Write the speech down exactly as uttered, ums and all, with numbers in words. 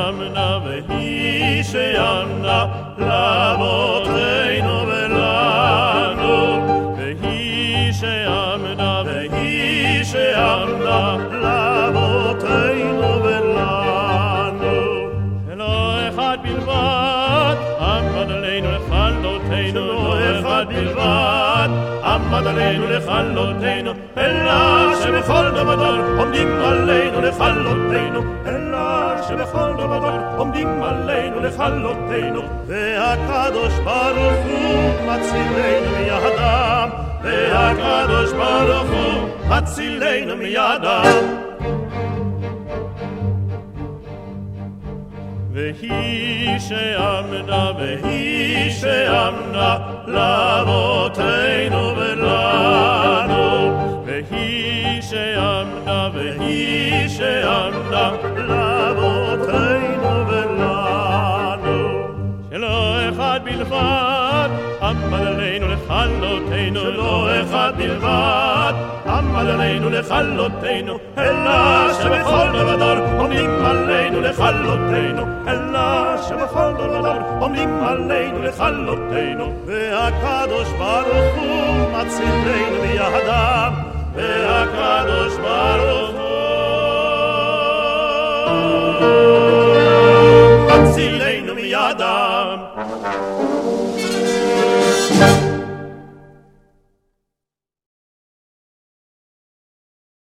שיאמנה והיא שיאמנה לאבותינו ולנו, והיא שיאמנה והיא שיאמנה לאבותינו ולנו. שלא אחד בלבד עמד עלינו לכלותנו, לא אחד בלבד עמד עלינו לכלותנו, אלא שבכל דבר עומדים עלינו לכלותנו, אלא שבכל דבר עומדים עלינו לכלותנו. והקדוש ברוך הוא מצילנו מידם, והקדוש ברוך הוא מצילנו מידם. והיא שעמדה והיא שעמדה לאבותינו ולנו, והיא שעמדה והיא שעמדה לאבותינו ולנו. שלא אחד בלבד עמד עלינו לכלותנו, שלא אחד בלבד עמד עלינו לכלותנו, אלא שבכל דבר עומדים עלינו לכלותנו, אלא שבכל דבר עומדים עלינו לכלותנו. והקדוש ברוך הוא מצילנו מידם, והקדוש ברוך הוא מצילנו מידם.